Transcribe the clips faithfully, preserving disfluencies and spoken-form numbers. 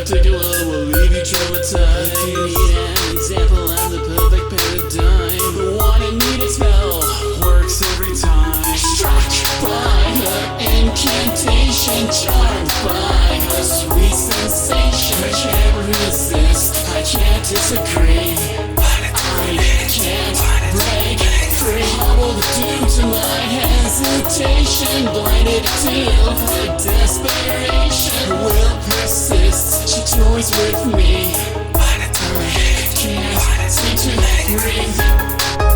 particular will leave you traumatized. If you need an example, I'm the perfect paradigm. The one I need it spell works every time. Struck by her incantation, charmed by her sweet sensation. I can't resist, I can't disagree. I can't break free. Hobbled due to my hesitation, blinded to her desperation. Her will persists, she toys with me. I can't seem to breathe.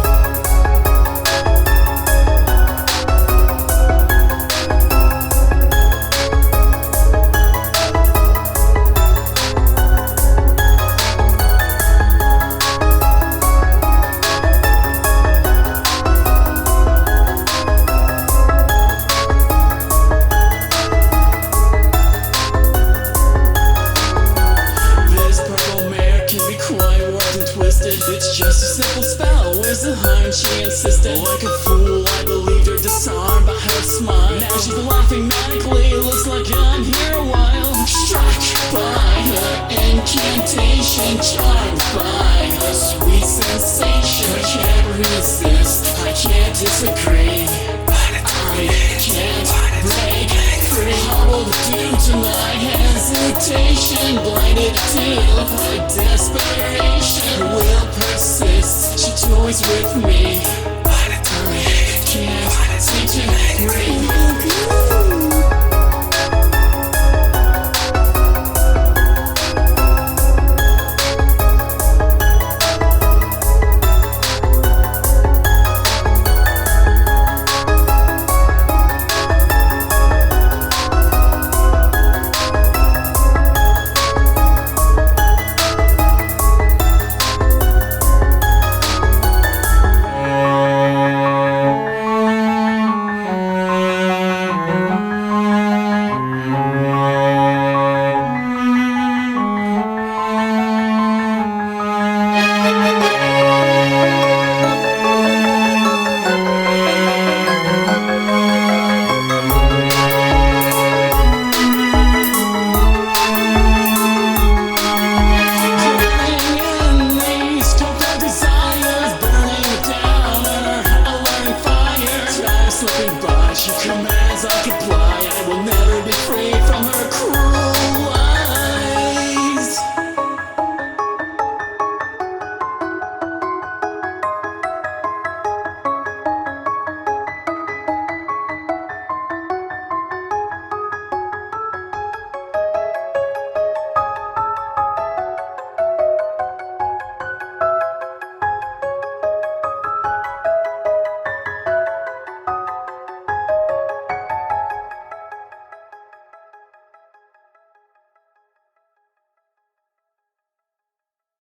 It's just a simple spell, where's the harm? She insisted. Like a fool, I believed her, disarmed by her smile. Now she's laughing manically, looks like I'm here a while. Struck by her incantation, charmed by her sweet sensation. I can't resist, I can't disagree. I can't break free. Hobbled due to my hesitation, blinded to her desperation. Her will persists, she toys with me. I can't seem to breathe.